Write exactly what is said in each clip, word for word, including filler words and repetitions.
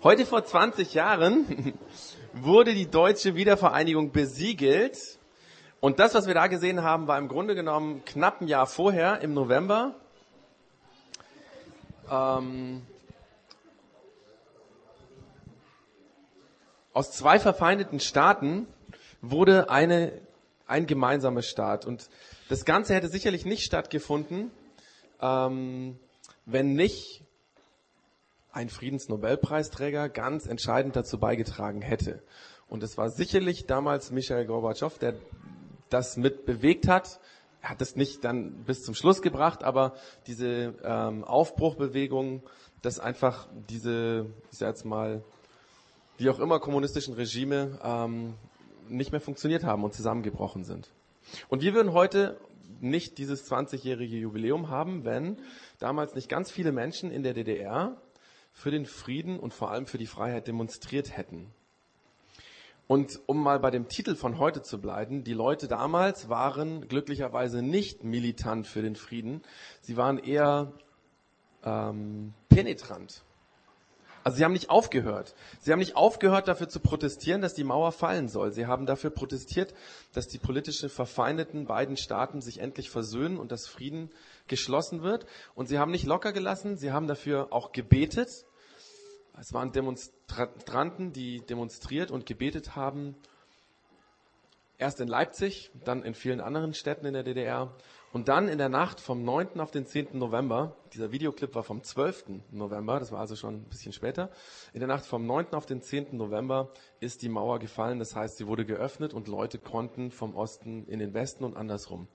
Heute vor zwanzig Jahren wurde die deutsche Wiedervereinigung besiegelt. Und das, was wir da gesehen haben, war im Grunde genommen knapp ein Jahr vorher, im November. Ähm, aus zwei verfeindeten Staaten wurde eine, ein gemeinsamer Staat. Und das Ganze hätte sicherlich nicht stattgefunden, ähm, wenn nicht ein Friedensnobelpreisträger ganz entscheidend dazu beigetragen hätte. Und es war sicherlich damals Michail Gorbatschow, der das mit bewegt hat. Er hat es nicht dann bis zum Schluss gebracht, aber diese ähm, Aufbruchbewegung, dass einfach diese, ich sag jetzt mal, wie auch immer kommunistischen Regime ähm, nicht mehr funktioniert haben und zusammengebrochen sind. Und wir würden heute nicht dieses zwanzigjährige Jubiläum haben, wenn damals nicht ganz viele Menschen in der D D R für den Frieden und vor allem für die Freiheit demonstriert hätten. Und um mal bei dem Titel von heute zu bleiben, die Leute damals waren glücklicherweise nicht militant für den Frieden, sie waren eher ähm, penetrant. Also sie haben nicht aufgehört. Sie haben nicht aufgehört, dafür zu protestieren, dass die Mauer fallen soll. Sie haben dafür protestiert, dass die politisch verfeindeten beiden Staaten sich endlich versöhnen und dass Frieden geschlossen wird. Und sie haben nicht locker gelassen, sie haben dafür auch gebetet. Es waren Demonstranten, die demonstriert und gebetet haben. Erst in Leipzig, dann in vielen anderen Städten in der D D R. Und dann in der Nacht vom neunten auf den zehnten November, dieser Videoclip war vom zwölften November, das war also schon ein bisschen später, in der Nacht vom neunten auf den zehnten November ist die Mauer gefallen, das heißt, sie wurde geöffnet und Leute konnten vom Osten in den Westen und andersrum.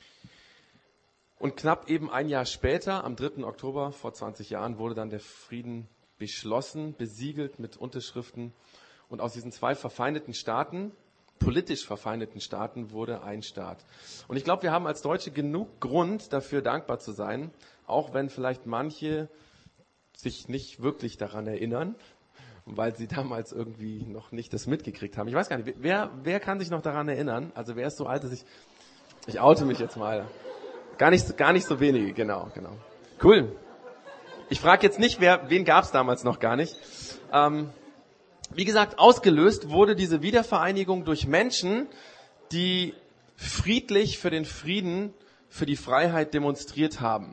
Und knapp eben ein Jahr später, am dritten Oktober vor zwanzig Jahren, wurde dann der Frieden beschlossen, besiegelt mit Unterschriften. Und aus diesen zwei verfeindeten Staaten, politisch verfeindeten Staaten, wurde ein Staat. Und ich glaube, wir haben als Deutsche genug Grund, dafür dankbar zu sein, auch wenn vielleicht manche sich nicht wirklich daran erinnern, weil sie damals irgendwie noch nicht das mitgekriegt haben. Ich weiß gar nicht, wer, wer kann sich noch daran erinnern? Also wer ist so alt, dass ich, ich oute mich jetzt mal. Gar nicht, gar nicht so wenige, genau, genau. Cool. Ich frage jetzt nicht, wer, wen gab es damals noch gar nicht. Ähm, Wie gesagt, ausgelöst wurde diese Wiedervereinigung durch Menschen, die friedlich für den Frieden, für die Freiheit demonstriert haben.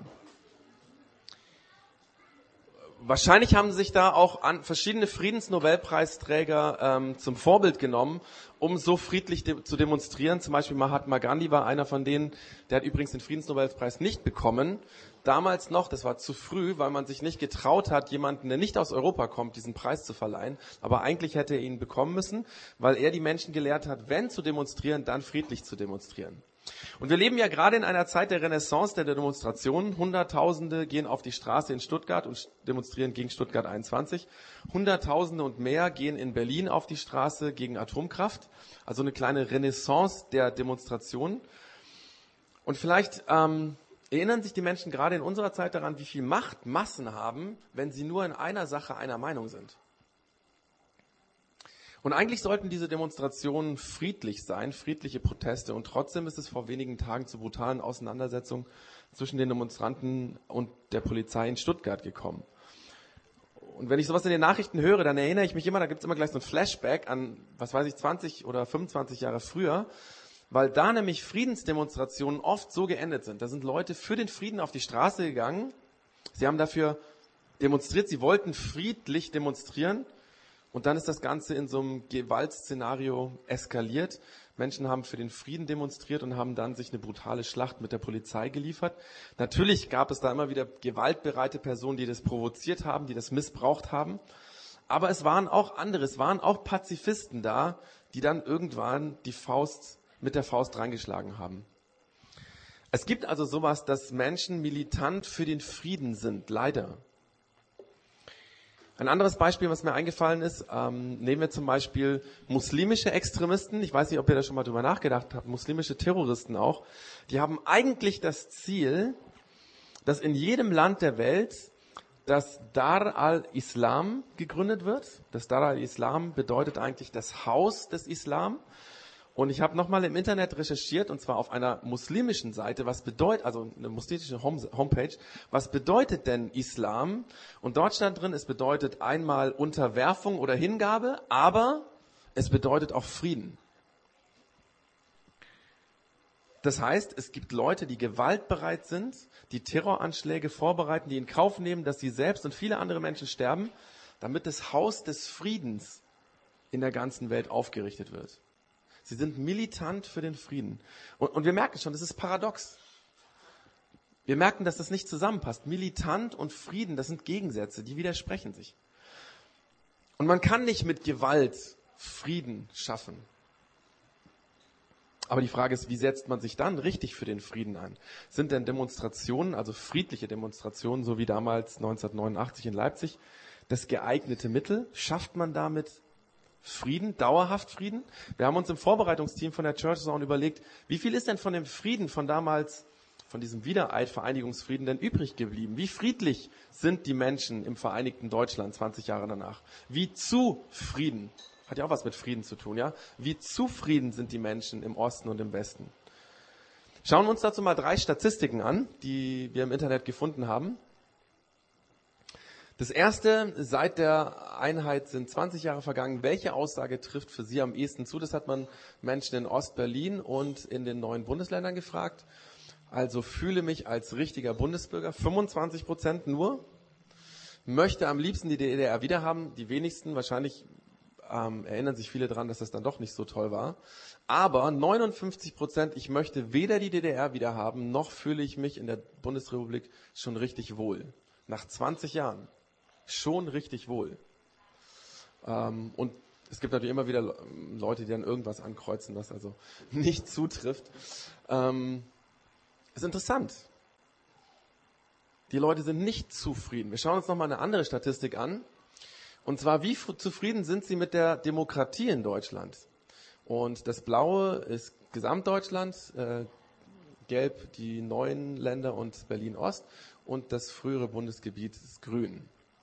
Wahrscheinlich haben sich da auch an verschiedene Friedensnobelpreisträger ähm, zum Vorbild genommen, um so friedlich de- zu demonstrieren. Zum Beispiel Mahatma Gandhi war einer von denen, der hat übrigens den Friedensnobelpreis nicht bekommen. Damals noch, das war zu früh, weil man sich nicht getraut hat, jemanden, der nicht aus Europa kommt, diesen Preis zu verleihen. Aber eigentlich hätte er ihn bekommen müssen, weil er die Menschen gelehrt hat, wenn zu demonstrieren, dann friedlich zu demonstrieren. Und wir leben ja gerade in einer Zeit der Renaissance der Demonstrationen. Hunderttausende gehen auf die Straße in Stuttgart und demonstrieren gegen Stuttgart einundzwanzig. Hunderttausende und mehr gehen in Berlin auf die Straße gegen Atomkraft. Also eine kleine Renaissance der Demonstrationen. Und vielleicht ähm, erinnern sich die Menschen gerade in unserer Zeit daran, wie viel Macht Massen haben, wenn sie nur in einer Sache einer Meinung sind. Und eigentlich sollten diese Demonstrationen friedlich sein, friedliche Proteste. Und trotzdem ist es vor wenigen Tagen zu brutalen Auseinandersetzungen zwischen den Demonstranten und der Polizei in Stuttgart gekommen. Und wenn ich sowas in den Nachrichten höre, dann erinnere ich mich immer, da gibt es immer gleich so ein Flashback an, was weiß ich, zwanzig oder fünfundzwanzig Jahre früher, weil da nämlich Friedensdemonstrationen oft so geendet sind. Da sind Leute für den Frieden auf die Straße gegangen. Sie haben dafür demonstriert, sie wollten friedlich demonstrieren. Und dann ist das Ganze in so einem Gewaltszenario eskaliert. Menschen haben für den Frieden demonstriert und haben dann sich eine brutale Schlacht mit der Polizei geliefert. Natürlich gab es da immer wieder gewaltbereite Personen, die das provoziert haben, die das missbraucht haben. Aber es waren auch andere, es waren auch Pazifisten da, die dann irgendwann die Faust mit der Faust reingeschlagen haben. Es gibt also sowas, dass Menschen militant für den Frieden sind, leider. Ein anderes Beispiel, was mir eingefallen ist, ähm, nehmen wir zum Beispiel muslimische Extremisten. Ich weiß nicht, ob ihr da schon mal drüber nachgedacht habt. Muslimische Terroristen auch. Die haben eigentlich das Ziel, dass in jedem Land der Welt das Dar al-Islam gegründet wird. Das Dar al-Islam bedeutet eigentlich das Haus des Islam. Und ich habe nochmal im Internet recherchiert, und zwar auf einer muslimischen Seite, was bedeutet, also eine muslimische Home- Homepage, was bedeutet denn Islam? Und dort stand drin, es bedeutet einmal Unterwerfung oder Hingabe, aber es bedeutet auch Frieden. Das heißt, es gibt Leute, die gewaltbereit sind, die Terroranschläge vorbereiten, die in Kauf nehmen, dass sie selbst und viele andere Menschen sterben, damit das Haus des Friedens in der ganzen Welt aufgerichtet wird. Sie sind militant für den Frieden. Und, und wir merken schon, das ist paradox. Wir merken, dass das nicht zusammenpasst. Militant und Frieden, das sind Gegensätze, die widersprechen sich. Und man kann nicht mit Gewalt Frieden schaffen. Aber die Frage ist, wie setzt man sich dann richtig für den Frieden ein? Sind denn Demonstrationen, also friedliche Demonstrationen, so wie damals neunzehnhundertneunundachtzig in Leipzig, das geeignete Mittel? Schafft man damit Frieden, dauerhaft Frieden? Wir haben uns im Vorbereitungsteam von der Church Zone überlegt, wie viel ist denn von dem Frieden von damals, von diesem Wiedereid, Vereinigungsfrieden denn übrig geblieben? Wie friedlich sind die Menschen im vereinigten Deutschland zwanzig Jahre danach? Wie zufrieden? Hat ja auch was mit Frieden zu tun, ja? Wie zufrieden sind die Menschen im Osten und im Westen? Schauen wir uns dazu mal drei Statistiken an, die wir im Internet gefunden haben. Das erste, seit der Einheit sind zwanzig Jahre vergangen. Welche Aussage trifft für Sie am ehesten zu? Das hat man Menschen in Ostberlin und in den neuen Bundesländern gefragt. Also fühle mich als richtiger Bundesbürger. fünfundzwanzig Prozent nur. Möchte am liebsten die D D R wiederhaben. Die wenigsten, wahrscheinlich ähm, erinnern sich viele daran, dass das dann doch nicht so toll war. Aber neunundfünfzig Prozent, ich möchte weder die D D R wiederhaben, noch fühle ich mich in der Bundesrepublik schon richtig wohl. Nach zwanzig Jahren. Schon richtig wohl. Ähm, und es gibt natürlich immer wieder Leute, die dann irgendwas ankreuzen, was also nicht zutrifft. Ähm, ist interessant. Die Leute sind nicht zufrieden. Wir schauen uns nochmal eine andere Statistik an. Und zwar, wie zufrieden sind sie mit der Demokratie in Deutschland? Und das Blaue ist Gesamtdeutschland, äh, Gelb die neuen Länder und Berlin-Ost und das frühere Bundesgebiet ist grün.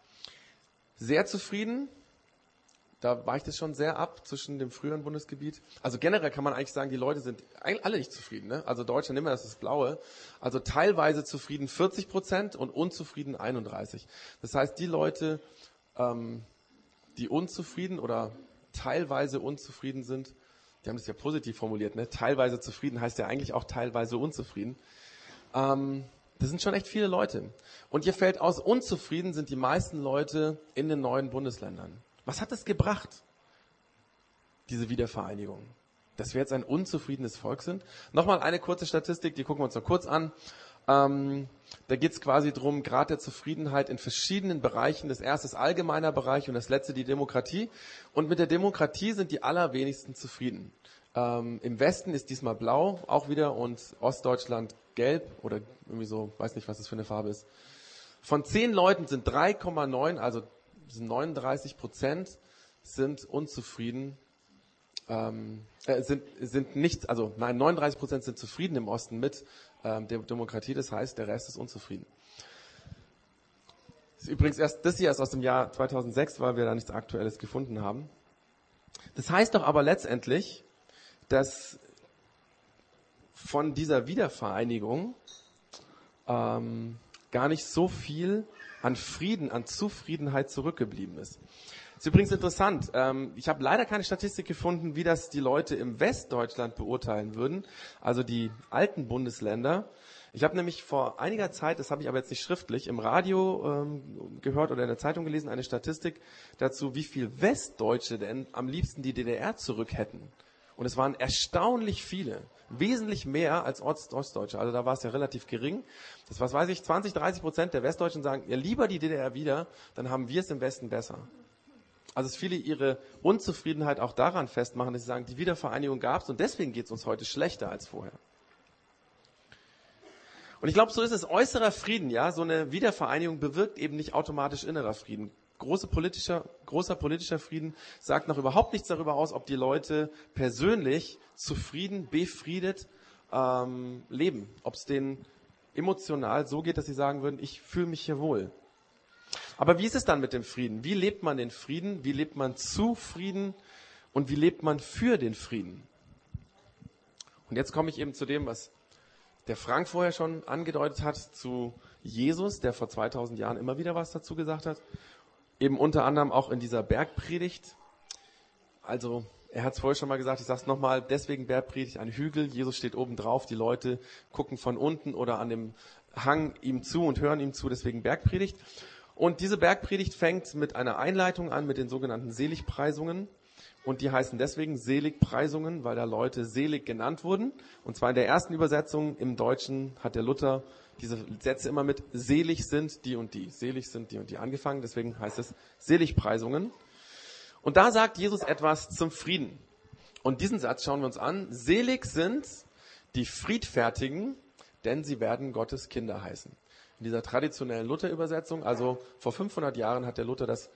Sehr zufrieden, da weicht es schon sehr ab zwischen dem früheren Bundesgebiet. Also generell kann man eigentlich sagen, die Leute sind alle nicht zufrieden. Ne? Also Deutschland immer, das ist das Blaue. Also teilweise zufrieden vierzig Prozent und unzufrieden einunddreißig. Das heißt, die Leute, ähm, die unzufrieden oder teilweise unzufrieden sind, die haben das ja positiv formuliert, ne? Teilweise zufrieden heißt ja eigentlich auch teilweise unzufrieden. Ähm, Das sind schon echt viele Leute. Und hier fällt aus, unzufrieden sind die meisten Leute in den neuen Bundesländern. Was hat es gebracht, diese Wiedervereinigung? Dass wir jetzt ein unzufriedenes Volk sind? Nochmal eine kurze Statistik, die gucken wir uns noch kurz an. Ähm, da geht es quasi darum, Grad der Zufriedenheit in verschiedenen Bereichen. Das erste ist allgemeiner Bereich und das letzte die Demokratie. Und mit der Demokratie sind die allerwenigsten zufrieden. Ähm, Im Westen ist diesmal blau auch wieder und Ostdeutschland gelb oder irgendwie so, weiß nicht, was das für eine Farbe ist. Von zehn Leuten sind drei Komma neun, also sind neununddreißig Prozent sind unzufrieden, ähm, äh, sind, sind nicht, also nein, neununddreißig Prozent sind zufrieden im Osten mit ähm, der Demokratie, das heißt, der Rest ist unzufrieden. Das ist übrigens erst, das hier ist aus dem Jahr zweitausendsechs, weil wir da nichts Aktuelles gefunden haben. Das heißt doch aber letztendlich, dass von dieser Wiedervereinigung ähm, gar nicht so viel an Frieden, an Zufriedenheit zurückgeblieben ist. Das ist übrigens interessant. Ähm, ich habe leider keine Statistik gefunden, wie das die Leute im Westdeutschland beurteilen würden, also die alten Bundesländer. Ich habe nämlich vor einiger Zeit, das habe ich aber jetzt nicht schriftlich, im Radio ähm, gehört oder in der Zeitung gelesen, eine Statistik dazu, wie viel Westdeutsche denn am liebsten die D D R zurück hätten. Und es waren erstaunlich viele, wesentlich mehr als Ost- Ostdeutsche. Also da war es ja relativ gering. Das, was weiß ich, zwanzig, dreißig Prozent der Westdeutschen sagen, ja lieber die D D R wieder, dann haben wir es im Westen besser. Also dass viele ihre Unzufriedenheit auch daran festmachen, dass sie sagen, die Wiedervereinigung gab es und deswegen geht es uns heute schlechter als vorher. Und ich glaube, so ist es. Äußerer Frieden, ja, so eine Wiedervereinigung bewirkt eben nicht automatisch innerer Frieden. Große politischer, großer politischer Frieden sagt noch überhaupt nichts darüber aus, ob die Leute persönlich zufrieden, befriedet ähm, leben. Ob es denen emotional so geht, dass sie sagen würden, ich fühle mich hier wohl. Aber wie ist es dann mit dem Frieden? Wie lebt man den Frieden? Wie lebt man zu Frieden? Und wie lebt man für den Frieden? Und jetzt komme ich eben zu dem, was der Frank vorher schon angedeutet hat, zu Jesus, der vor zweitausend Jahren immer wieder was dazu gesagt hat. Eben unter anderem auch in dieser Bergpredigt. Also er hat es vorher schon mal gesagt, ich sage es nochmal, deswegen Bergpredigt, ein Hügel, Jesus steht oben drauf, die Leute gucken von unten oder an dem Hang ihm zu und hören ihm zu, deswegen Bergpredigt. Und diese Bergpredigt fängt mit einer Einleitung an, mit den sogenannten Seligpreisungen. Und die heißen deswegen Seligpreisungen, weil da Leute selig genannt wurden. Und zwar in der ersten Übersetzung im Deutschen hat der Luther diese Sätze immer mit selig sind die und die. Selig sind die und die angefangen, deswegen heißt es Seligpreisungen. Und da sagt Jesus etwas zum Frieden. Und diesen Satz schauen wir uns an. Selig sind die Friedfertigen, denn sie werden Gottes Kinder heißen. In dieser traditionellen Luther-Übersetzung, also vor fünfhundert Jahren hat der Luther das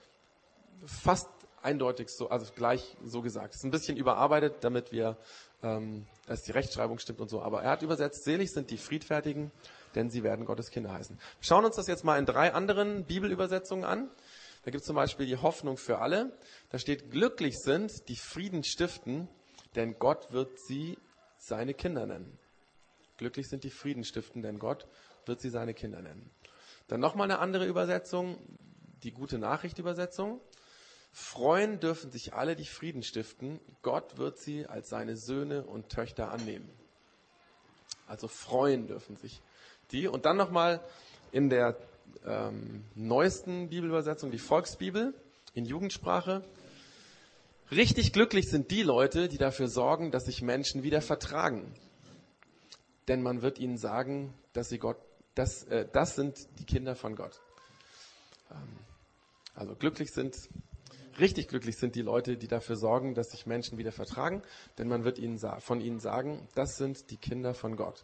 fast eindeutig so, also gleich so gesagt. Es ist ein bisschen überarbeitet, damit wir, ähm, dass die Rechtschreibung stimmt und so. Aber er hat übersetzt, selig sind die Friedfertigen, denn sie werden Gottes Kinder heißen. Wir schauen uns das jetzt mal in drei anderen Bibelübersetzungen an. Da gibt es zum Beispiel die Hoffnung für alle. Da steht, glücklich sind die Frieden stiften, denn Gott wird sie seine Kinder nennen. Glücklich sind die Frieden stiften, denn Gott wird sie seine Kinder nennen. Dann nochmal eine andere Übersetzung, die gute Nachricht-Übersetzung. Freuen dürfen sich alle, die Frieden stiften. Gott wird sie als seine Söhne und Töchter annehmen. Also freuen dürfen sich die. Und dann nochmal in der ähm, neuesten Bibelübersetzung, die Volksbibel in Jugendsprache. Richtig glücklich sind die Leute, die dafür sorgen, dass sich Menschen wieder vertragen. Denn man wird ihnen sagen, dass sie Gott, das, äh, das sind die Kinder von Gott. Ähm, also glücklich sind, richtig glücklich sind die Leute, die dafür sorgen, dass sich Menschen wieder vertragen. Denn man wird ihnen sa- von ihnen sagen, das sind die Kinder von Gott.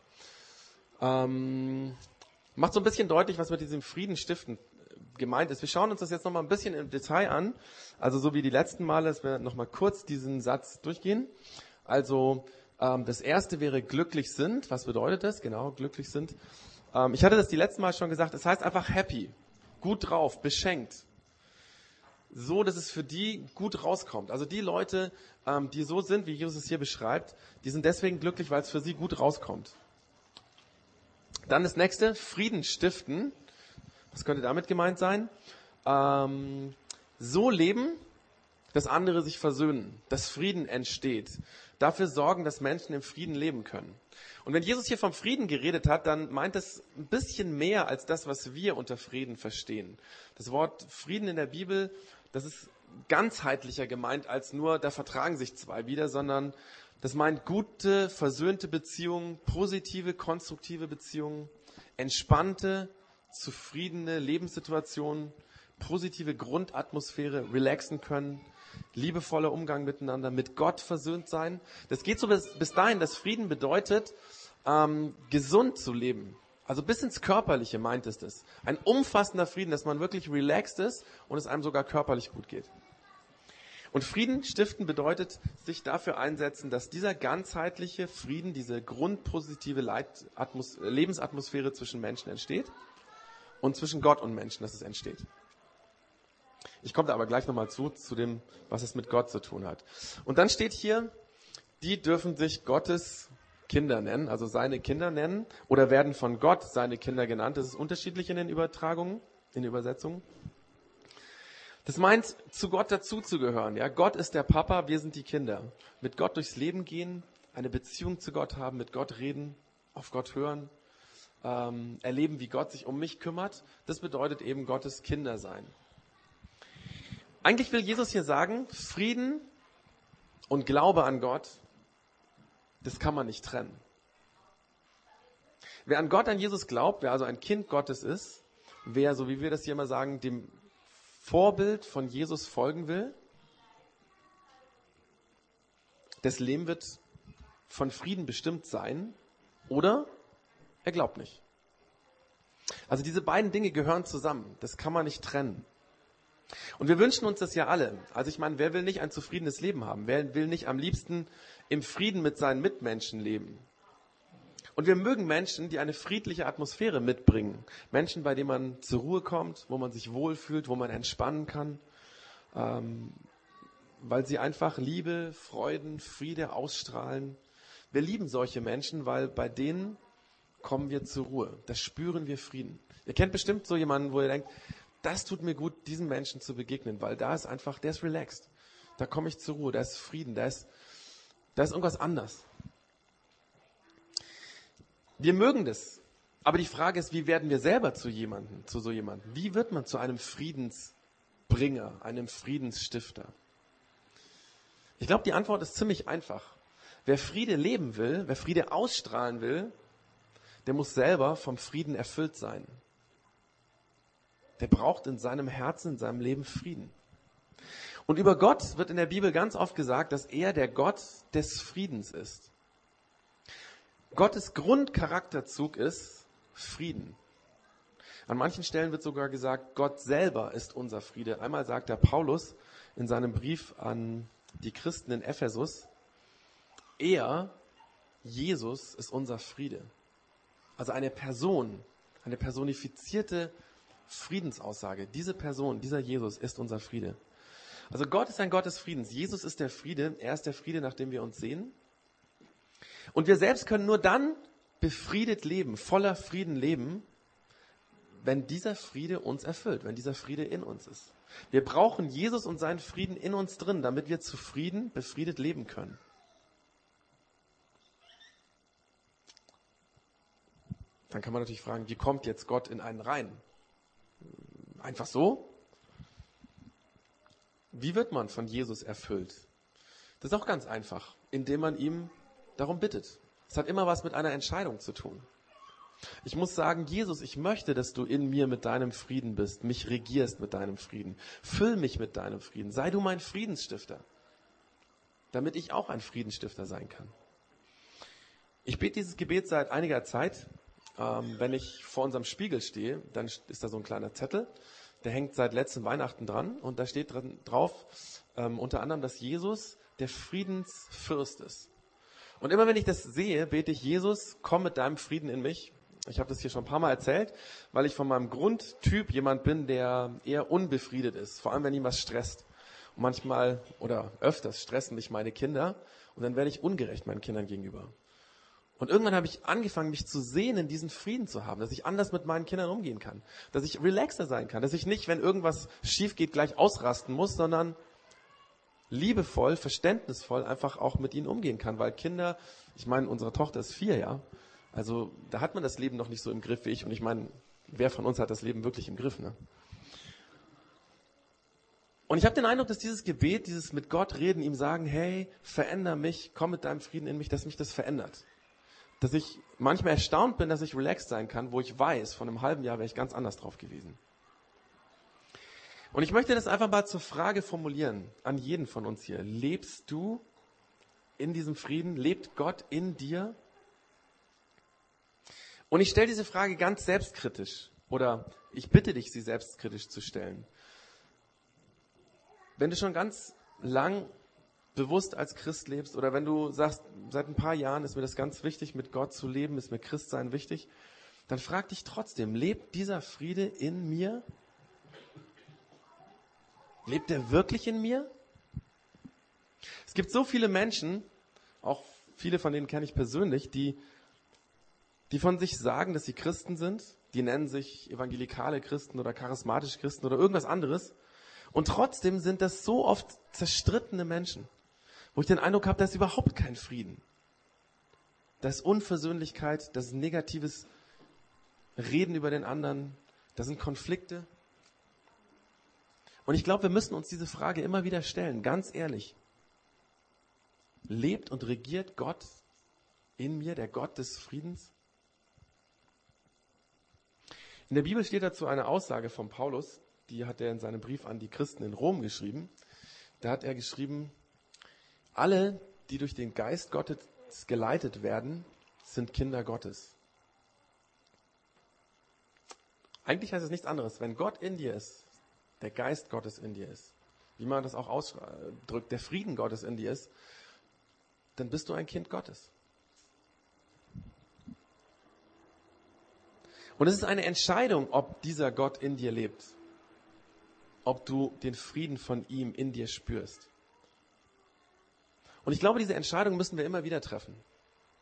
Ähm, macht so ein bisschen deutlich, was mit diesem Frieden stiften gemeint ist. Wir schauen uns das jetzt nochmal ein bisschen im Detail an. Also so wie die letzten Male, dass wir nochmal kurz diesen Satz durchgehen. Also ähm, das erste wäre glücklich sind. Was bedeutet das? Genau, glücklich sind. Ähm, ich hatte das die letzten Mal schon gesagt. Es heißt einfach happy, gut drauf, beschenkt. So, dass es für die gut rauskommt. Also die Leute, ähm, die so sind, wie Jesus es hier beschreibt, die sind deswegen glücklich, weil es für sie gut rauskommt. Dann das nächste, Frieden stiften. Was könnte damit gemeint sein? Ähm, so leben, dass andere sich versöhnen, dass Frieden entsteht. Dafür sorgen, dass Menschen im Frieden leben können. Und wenn Jesus hier vom Frieden geredet hat, dann meint es ein bisschen mehr als das, was wir unter Frieden verstehen. Das Wort Frieden in der Bibel, das ist ganzheitlicher gemeint als nur, da vertragen sich zwei wieder, sondern das meint gute, versöhnte Beziehungen, positive, konstruktive Beziehungen, entspannte, zufriedene Lebenssituationen, positive Grundatmosphäre, relaxen können, liebevoller Umgang miteinander, mit Gott versöhnt sein. Das geht so bis, bis dahin, dass Frieden bedeutet, ähm, gesund zu leben. Also bis ins Körperliche meint es das. Ein umfassender Frieden, dass man wirklich relaxed ist und es einem sogar körperlich gut geht. Und Frieden stiften bedeutet, sich dafür einsetzen, dass dieser ganzheitliche Frieden, diese grundpositive Leitatmos- Lebensatmosphäre zwischen Menschen entsteht und zwischen Gott und Menschen, dass es entsteht. Ich komme da aber gleich nochmal zu, zu dem, was es mit Gott zu tun hat. Und dann steht hier, die dürfen sich Gottes Kinder nennen, also seine Kinder nennen oder werden von Gott seine Kinder genannt. Das ist unterschiedlich in den Übertragungen, in den Übersetzungen. Das meint, zu Gott dazuzugehören. Ja? Gott ist der Papa, wir sind die Kinder. Mit Gott durchs Leben gehen, eine Beziehung zu Gott haben, mit Gott reden, auf Gott hören, ähm, erleben, wie Gott sich um mich kümmert. Das bedeutet eben Gottes Kinder sein. Eigentlich will Jesus hier sagen, Frieden und Glaube an Gott, das kann man nicht trennen. Wer an Gott, an Jesus glaubt, wer also ein Kind Gottes ist, wer, so wie wir das hier immer sagen, dem Vorbild von Jesus folgen will, das Leben wird von Frieden bestimmt sein oder er glaubt nicht. Also diese beiden Dinge gehören zusammen. Das kann man nicht trennen. Und wir wünschen uns das ja alle. Also ich meine, wer will nicht ein zufriedenes Leben haben? Wer will nicht am liebsten im Frieden mit seinen Mitmenschen leben? Und wir mögen Menschen, die eine friedliche Atmosphäre mitbringen. Menschen, bei denen man zur Ruhe kommt, wo man sich wohlfühlt, wo man entspannen kann. Ähm, weil sie einfach Liebe, Freuden, Friede ausstrahlen. wir lieben solche Menschen, weil bei denen kommen wir zur Ruhe. Da spüren wir Frieden. Ihr kennt bestimmt so jemanden, wo ihr denkt, das tut mir gut, diesen Menschen zu begegnen, weil da ist einfach, der ist relaxed. Da komme ich zur Ruhe, da ist Frieden, da ist, da ist irgendwas anders. Wir mögen das. Aber die Frage ist, wie werden wir selber zu jemandem, zu so jemandem? Wie wird man zu einem Friedensbringer, einem Friedensstifter? Ich glaube, die Antwort ist ziemlich einfach. Wer Friede leben will, wer Friede ausstrahlen will, der muss selber vom Frieden erfüllt sein. Der braucht in seinem Herzen, in seinem Leben Frieden. Und über Gott wird in der Bibel ganz oft gesagt, dass er der Gott des Friedens ist. Gottes Grundcharakterzug ist Frieden. An manchen Stellen wird sogar gesagt, Gott selber ist unser Friede. Einmal sagt der Paulus in seinem Brief an die Christen in Ephesus, er, Jesus, ist unser Friede. Also eine Person, eine personifizierte Friedensaussage. Diese Person, dieser Jesus ist unser Friede. Also Gott ist ein Gott des Friedens. Jesus ist der Friede. Er ist der Friede, nach dem wir uns sehen. Und wir selbst können nur dann befriedet leben, voller Frieden leben, wenn dieser Friede uns erfüllt, wenn dieser Friede in uns ist. Wir brauchen Jesus und seinen Frieden in uns drin, damit wir zufrieden, befriedet leben können. Dann kann man natürlich fragen, wie kommt jetzt Gott in einen rein? Einfach so? Wie wird man von Jesus erfüllt? Das ist auch ganz einfach, indem man ihm darum bittet. Es hat immer was mit einer Entscheidung zu tun. Ich muss sagen, Jesus, ich möchte, dass du in mir mit deinem Frieden bist, mich regierst mit deinem Frieden. Füll mich mit deinem Frieden. Sei du mein Friedensstifter, damit ich auch ein Friedensstifter sein kann. Ich bete dieses Gebet seit einiger Zeit. Ähm, wenn ich vor unserem Spiegel stehe, dann ist da so ein kleiner Zettel, der hängt seit letzten Weihnachten dran und da steht drin, drauf ähm, unter anderem, dass Jesus der Friedensfürst ist. Und immer wenn ich das sehe, bete ich, Jesus, komm mit deinem Frieden in mich. Ich habe das hier schon ein paar Mal erzählt, weil ich von meinem Grundtyp jemand bin, der eher unbefriedet ist, vor allem wenn ihn was stresst. Und manchmal oder öfters stressen mich meine Kinder und dann werde ich ungerecht meinen Kindern gegenüber. Und irgendwann habe ich angefangen, mich zu sehnen, diesen Frieden zu haben, dass ich anders mit meinen Kindern umgehen kann, dass ich relaxer sein kann, dass ich nicht, wenn irgendwas schief geht, gleich ausrasten muss, sondern liebevoll, verständnisvoll einfach auch mit ihnen umgehen kann, weil Kinder, ich meine, unsere Tochter ist vier, ja, also da hat man das Leben noch nicht so im Griff wie ich und ich meine, wer von uns hat das Leben wirklich im Griff, ne? Und ich habe den Eindruck, dass dieses Gebet, dieses mit Gott reden, ihm sagen, hey, veränder mich, komm mit deinem Frieden in mich, dass mich das verändert. Dass ich manchmal erstaunt bin, dass ich relaxed sein kann, wo ich weiß, von einem halben Jahr wäre ich ganz anders drauf gewesen. Und ich möchte das einfach mal zur Frage formulieren, an jeden von uns hier. Lebst du in diesem Frieden? Lebt Gott in dir? Und ich stelle diese Frage ganz selbstkritisch oder ich bitte dich, sie selbstkritisch zu stellen. Wenn du schon ganz lang bewusst als Christ lebst oder wenn du sagst, seit ein paar Jahren ist mir das ganz wichtig, mit Gott zu leben, ist mir Christsein wichtig, dann frag dich trotzdem, lebt dieser Friede in mir? Lebt er wirklich in mir? Es gibt so viele Menschen, auch viele von denen kenne ich persönlich, die, die von sich sagen, dass sie Christen sind, die nennen sich evangelikale Christen oder charismatische Christen oder irgendwas anderes und trotzdem sind das so oft zerstrittene Menschen, wo ich den Eindruck habe, da ist überhaupt kein Frieden. Da ist Unversöhnlichkeit, das ist negatives Reden über den anderen, da sind Konflikte. Und ich glaube, wir müssen uns diese Frage immer wieder stellen, ganz ehrlich. Lebt und regiert Gott in mir, der Gott des Friedens? In der Bibel steht dazu eine Aussage von Paulus, die hat er in seinem Brief an die Christen in Rom geschrieben. Da hat er geschrieben, alle, die durch den Geist Gottes geleitet werden, sind Kinder Gottes. Eigentlich heißt es nichts anderes. Wenn Gott in dir ist, der Geist Gottes in dir ist, wie man das auch ausdrückt, der Frieden Gottes in dir ist, dann bist du ein Kind Gottes. Und es ist eine Entscheidung, ob dieser Gott in dir lebt, ob du den Frieden von ihm in dir spürst. Und ich glaube, diese Entscheidung müssen wir immer wieder treffen.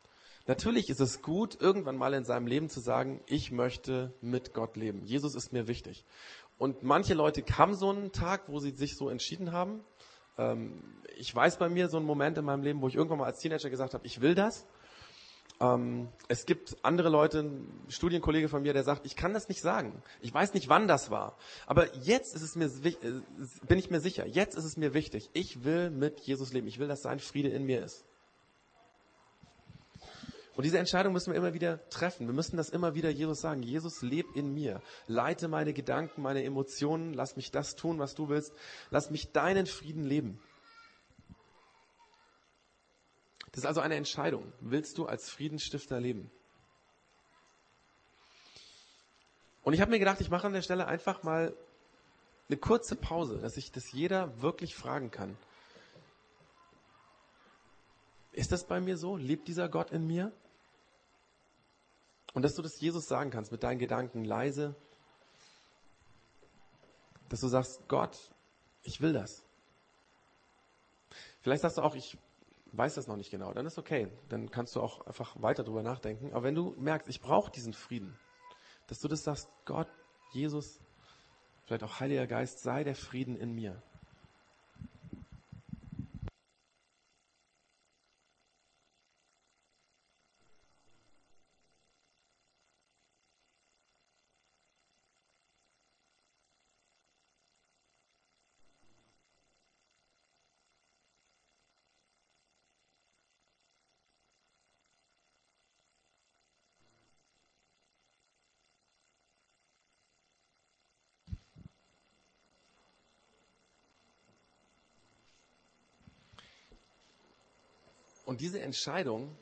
Natürlich ist es gut, irgendwann mal in seinem Leben zu sagen, ich möchte mit Gott leben. Jesus ist mir wichtig. Und manche Leute haben so einen Tag, wo sie sich so entschieden haben. Ähm, ich weiß bei mir so einen Moment in meinem Leben, wo ich irgendwann mal als Teenager gesagt habe, ich will das. Ähm, es gibt andere Leute, ein Studienkollege von mir, der sagt, ich kann das nicht sagen. Ich weiß nicht, wann das war. Aber jetzt ist es mir, äh, bin ich mir sicher, jetzt ist es mir wichtig. Ich will mit Jesus leben. Ich will, dass sein Friede in mir ist. Und diese Entscheidung müssen wir immer wieder treffen. Wir müssen das immer wieder Jesus sagen. Jesus, leb in mir. Leite meine Gedanken, meine Emotionen. Lass mich das tun, was du willst. Lass mich deinen Frieden leben. Das ist also eine Entscheidung. Willst du als Friedensstifter leben? Und ich habe mir gedacht, ich mache an der Stelle einfach mal eine kurze Pause, dass ich das jeder wirklich fragen kann. Ist das bei mir so? Lebt dieser Gott in mir? Und dass du das Jesus sagen kannst mit deinen Gedanken leise. Dass du sagst, Gott, ich will das. Vielleicht sagst du auch, ich weiß das noch nicht genau. Dann ist okay. Dann kannst du auch einfach weiter drüber nachdenken. Aber wenn du merkst, ich brauche diesen Frieden, dass du das sagst, Gott, Jesus, vielleicht auch Heiliger Geist, sei der Frieden in mir. Und diese Entscheidung,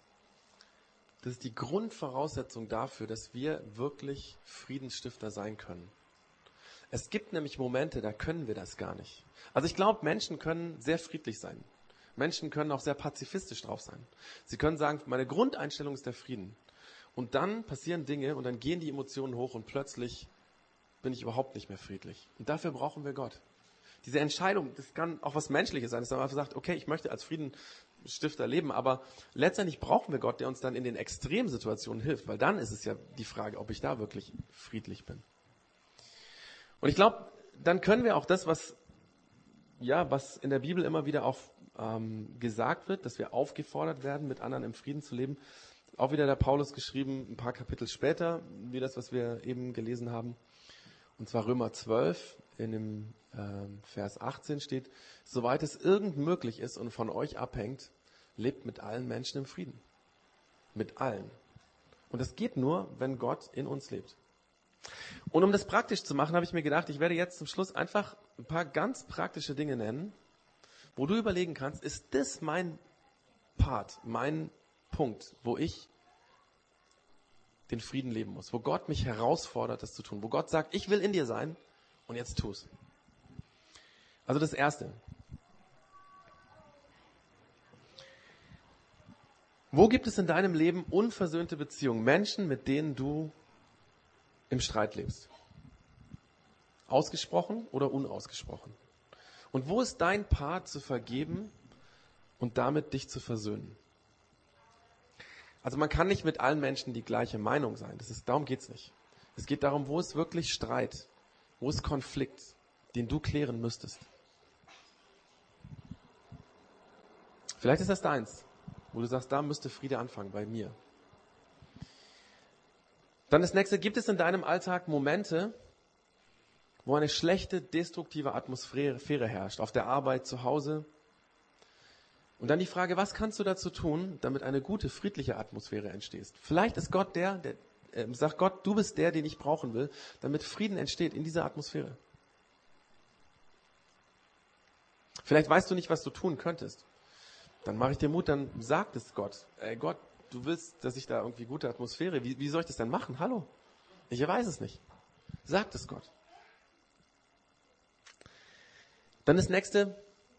das ist die Grundvoraussetzung dafür, dass wir wirklich Friedensstifter sein können. Es gibt nämlich Momente, da können wir das gar nicht. Also ich glaube, Menschen können sehr friedlich sein. Menschen können auch sehr pazifistisch drauf sein. Sie können sagen, meine Grundeinstellung ist der Frieden. Und dann passieren Dinge und dann gehen die Emotionen hoch und plötzlich bin ich überhaupt nicht mehr friedlich. Und dafür brauchen wir Gott. Diese Entscheidung, das kann auch was Menschliches sein, dass man einfach sagt, okay, ich möchte als Friedensstifter leben, aber letztendlich brauchen wir Gott, der uns dann in den Extremsituationen hilft, weil dann ist es ja die Frage, ob ich da wirklich friedlich bin. Und ich glaube, dann können wir auch das, was, ja, was in der Bibel immer wieder auch ähm, gesagt wird, dass wir aufgefordert werden, mit anderen im Frieden zu leben, auch wieder der Paulus geschrieben, ein paar Kapitel später, wie das, was wir eben gelesen haben. Und zwar Römer zwölf, in dem ähm, Vers achtzehn steht, soweit es irgend möglich ist und von euch abhängt, lebt mit allen Menschen im Frieden. Mit allen. Und das geht nur, wenn Gott in uns lebt. Und um das praktisch zu machen, habe ich mir gedacht, ich werde jetzt zum Schluss einfach ein paar ganz praktische Dinge nennen, wo du überlegen kannst, ist das mein Part, mein Punkt, wo ich den Frieden leben muss, wo Gott mich herausfordert, das zu tun, wo Gott sagt, ich will in dir sein und jetzt tu's. Also das Erste. Wo gibt es in deinem Leben unversöhnte Beziehungen, Menschen, mit denen du im Streit lebst? Ausgesprochen oder unausgesprochen? Und wo ist dein Part zu vergeben und damit dich zu versöhnen? Also man kann nicht mit allen Menschen die gleiche Meinung sein. Das ist, darum geht es nicht. Es geht darum, wo ist wirklich Streit, wo ist Konflikt, den du klären müsstest. Vielleicht ist das deins, wo du sagst, da müsste Friede anfangen, bei mir. Dann das nächste, gibt es in deinem Alltag Momente, wo eine schlechte, destruktive Atmosphäre herrscht, auf der Arbeit, zu Hause? Und dann die Frage, was kannst du dazu tun, damit eine gute, friedliche Atmosphäre entsteht? Vielleicht ist Gott der, der äh, sagt Gott, du bist der, den ich brauchen will, damit Frieden entsteht in dieser Atmosphäre. Vielleicht weißt du nicht, was du tun könntest. Dann mache ich dir Mut, dann sag es Gott. Ey Gott, du willst, dass ich da irgendwie gute Atmosphäre, wie, wie soll ich das denn machen? Hallo? Ich weiß es nicht. Sag es Gott. Dann das nächste.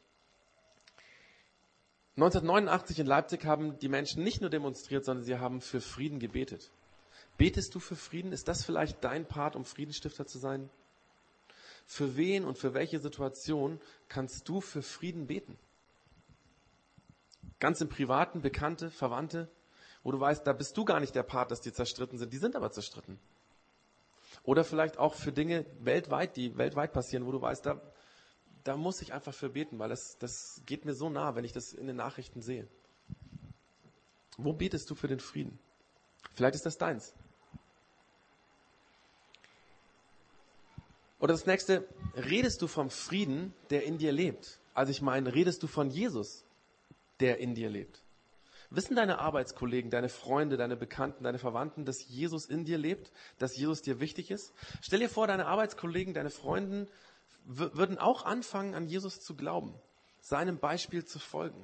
neunzehnhundertneunundachtzig in Leipzig haben die Menschen nicht nur demonstriert, sondern sie haben für Frieden gebetet. Betest du für Frieden? Ist das vielleicht dein Part, um Friedensstifter zu sein? Für wen und für welche Situation kannst du für Frieden beten? Ganz im Privaten, Bekannte, Verwandte? wo du weißt, da bist du gar nicht der Part, dass die zerstritten sind, die sind aber zerstritten. Oder vielleicht auch für Dinge weltweit, die weltweit passieren, wo du weißt, da, da muss ich einfach für beten, weil das, das geht mir so nah, wenn ich das in den Nachrichten sehe. Wo betest du für den Frieden? Vielleicht ist das deins. Oder das nächste, redest du vom Frieden, der in dir lebt? Also ich meine, redest du von Jesus, der in dir lebt? Wissen deine Arbeitskollegen, deine Freunde, deine Bekannten, deine Verwandten, dass Jesus in dir lebt, dass Jesus dir wichtig ist? Stell dir vor, deine Arbeitskollegen, deine Freunde w- würden auch anfangen, an Jesus zu glauben, seinem Beispiel zu folgen.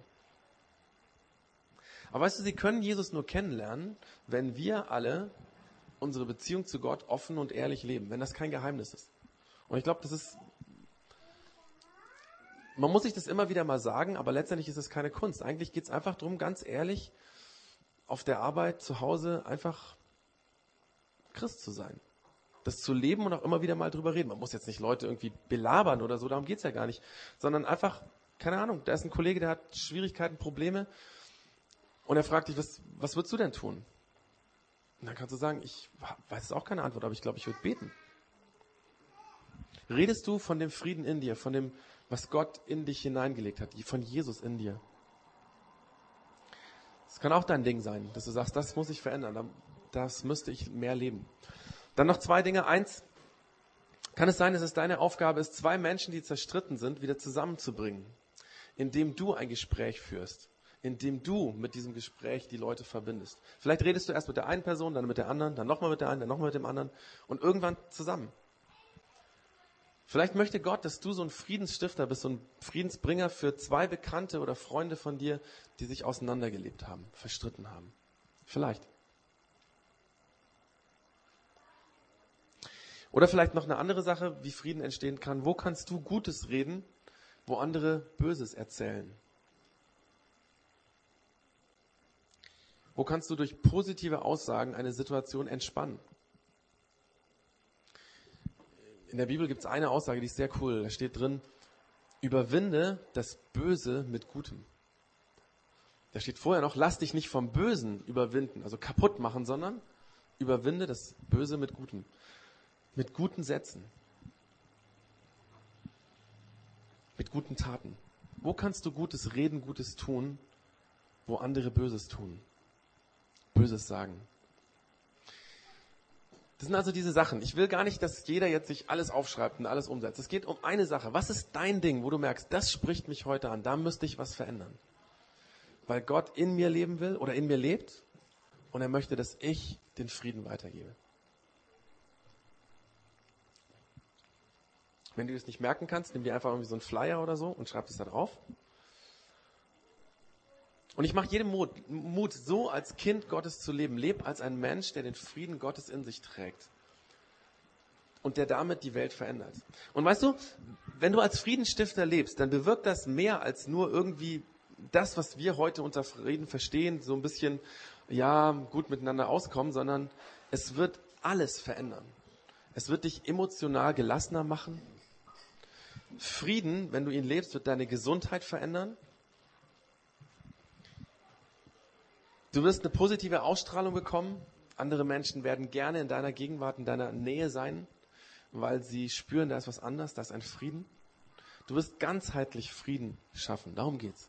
Aber weißt du, sie können Jesus nur kennenlernen, wenn wir alle unsere Beziehung zu Gott offen und ehrlich leben, wenn das kein Geheimnis ist. Und ich glaube, das ist, man muss sich das immer wieder mal sagen, aber letztendlich ist es keine Kunst. Eigentlich geht es einfach darum, ganz ehrlich, auf der Arbeit, zu Hause, einfach Christ zu sein. Das zu leben und auch immer wieder mal drüber reden. Man muss jetzt nicht Leute irgendwie belabern oder so, darum geht es ja gar nicht. Sondern einfach, keine Ahnung, da ist ein Kollege, der hat Schwierigkeiten, Probleme und er fragt dich, was, was würdest du denn tun? Und dann kannst du sagen, ich weiß jetzt auch keine Antwort, aber ich glaube, ich würde beten. Redest du von dem Frieden in dir, von dem, was Gott in dich hineingelegt hat, von Jesus in dir? Das kann auch dein Ding sein, dass du sagst, das muss ich verändern, das müsste ich mehr leben. Dann noch zwei Dinge. Eins, kann es sein, dass es deine Aufgabe ist, zwei Menschen, die zerstritten sind, wieder zusammenzubringen, indem du ein Gespräch führst, indem du mit diesem Gespräch die Leute verbindest. Vielleicht redest du erst mit der einen Person, dann mit der anderen, dann nochmal mit der einen, dann nochmal mit dem anderen und irgendwann zusammen. Vielleicht möchte Gott, dass du so ein Friedensstifter bist, so ein Friedensbringer für zwei Bekannte oder Freunde von dir, die sich auseinandergelebt haben, verstritten haben. Vielleicht. Oder vielleicht noch eine andere Sache, wie Frieden entstehen kann. Wo kannst du Gutes reden, wo andere Böses erzählen? Wo kannst du durch positive Aussagen eine Situation entspannen? In der Bibel gibt es eine Aussage, die ist sehr cool. Da steht drin, überwinde das Böse mit Gutem. Da steht vorher noch, lass dich nicht vom Bösen überwinden, also kaputt machen, sondern überwinde das Böse mit Gutem. Mit guten Sätzen. Mit guten Taten. Wo kannst du Gutes reden, Gutes tun, wo andere Böses tun? Böses sagen. Das sind also diese Sachen. Ich will gar nicht, dass jeder jetzt sich alles aufschreibt und alles umsetzt. Es geht um eine Sache. Was ist dein Ding, wo du merkst, das spricht mich heute an, da müsste ich was verändern? Weil Gott in mir leben will oder in mir lebt und er möchte, dass ich den Frieden weitergebe. Wenn du das nicht merken kannst, nimm dir einfach irgendwie so einen Flyer oder so und schreib das da drauf. Und ich mache jedem Mut, Mut, so als Kind Gottes zu leben. Leb als ein Mensch, der den Frieden Gottes in sich trägt. Und der damit die Welt verändert. Und weißt du, wenn du als Friedensstifter lebst, dann bewirkt das mehr als nur irgendwie das, was wir heute unter Frieden verstehen, so ein bisschen, ja, gut miteinander auskommen, sondern es wird alles verändern. Es wird dich emotional gelassener machen. Frieden, wenn du ihn lebst, wird deine Gesundheit verändern. Du wirst eine positive Ausstrahlung bekommen. Andere Menschen werden gerne in deiner Gegenwart, in deiner Nähe sein, weil sie spüren, da ist was anderes, da ist ein Frieden. Du wirst ganzheitlich Frieden schaffen. Darum geht's.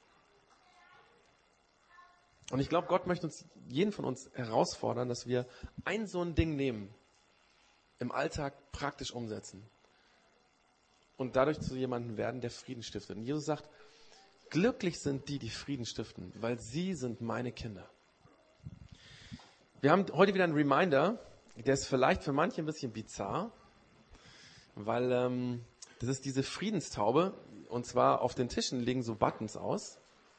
Und ich glaube, Gott möchte uns, jeden von uns herausfordern, dass wir ein so ein Ding nehmen, im Alltag praktisch umsetzen und dadurch zu jemandem werden, der Frieden stiftet. Und Jesus sagt, glücklich sind die, die Frieden stiften, weil sie sind meine Kinder. Wir haben heute wieder einen Reminder, der ist vielleicht für manche ein bisschen bizarr, weil ähm, das ist diese Friedenstaube und zwar auf den Tischen liegen so Buttons aus.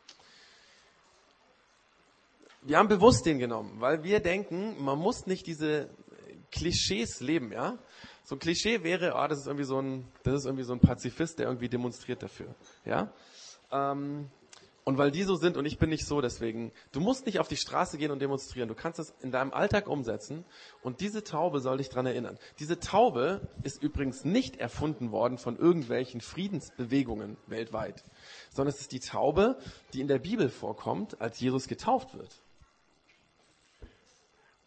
Wir haben bewusst den genommen, weil wir denken, man muss nicht diese Klischees leben, ja. So ein Klischee wäre, ah, das ist irgendwie so ein, das ist irgendwie so ein Pazifist, der irgendwie demonstriert dafür, ja. Ähm, und weil die so sind und ich bin nicht so, deswegen, du musst nicht auf die Straße gehen und demonstrieren. Du kannst das in deinem Alltag umsetzen und diese Taube soll dich daran erinnern. Diese Taube ist übrigens nicht erfunden worden von irgendwelchen Friedensbewegungen weltweit, sondern es ist die Taube, die in der Bibel vorkommt, als Jesus getauft wird.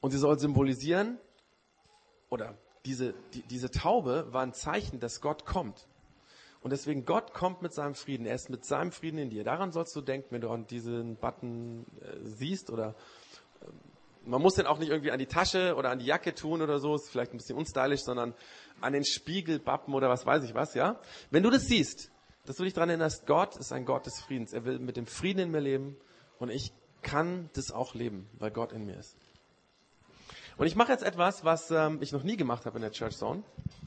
Und sie soll symbolisieren, oder diese, die, diese Taube war ein Zeichen, dass Gott kommt. Und deswegen, Gott kommt mit seinem Frieden. Er ist mit seinem Frieden in dir. Daran sollst du denken, wenn du an diesen Button äh, siehst. Oder äh, man muss den auch nicht irgendwie an die Tasche oder an die Jacke tun oder so. Ist vielleicht ein bisschen unstylisch, sondern an den Spiegelbappen oder was weiß ich was, ja. Wenn du das siehst, dass du dich daran erinnerst, Gott ist ein Gott des Friedens. Er will mit dem Frieden in mir leben. Und ich kann das auch leben, weil Gott in mir ist. Und ich mache jetzt etwas, was ähm, ich noch nie gemacht habe in der Church Zone.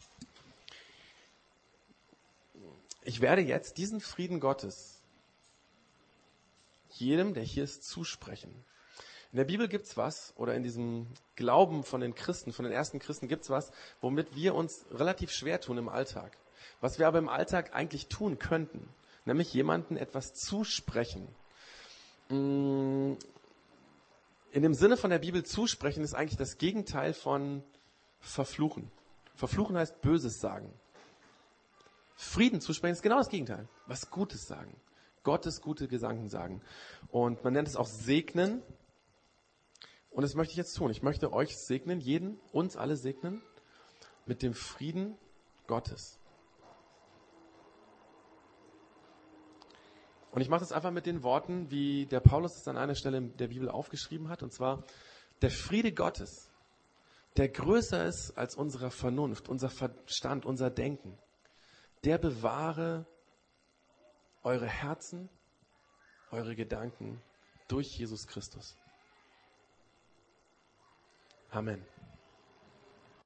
Ich werde jetzt diesen Frieden Gottes jedem, der hier ist, zusprechen. In der Bibel gibt's was, oder in diesem Glauben von den Christen, von den ersten Christen gibt's was, womit wir uns relativ schwer tun im Alltag. Was wir aber im Alltag eigentlich tun könnten, nämlich jemandem etwas zusprechen. In dem Sinne von der Bibel zusprechen ist eigentlich das Gegenteil von verfluchen. Verfluchen heißt Böses sagen. Frieden zusprechen ist genau das Gegenteil. Was Gutes sagen. Gottes gute Gedanken sagen. Und man nennt es auch segnen. Und das möchte ich jetzt tun. Ich möchte euch segnen, jeden, uns alle segnen, mit dem Frieden Gottes. Und ich mache das einfach mit den Worten, wie der Paulus es an einer Stelle der Bibel aufgeschrieben hat. Und zwar, der Friede Gottes, der größer ist als unsere Vernunft, unser Verstand, unser Denken, der bewahre eure Herzen, eure Gedanken durch Jesus Christus. Amen.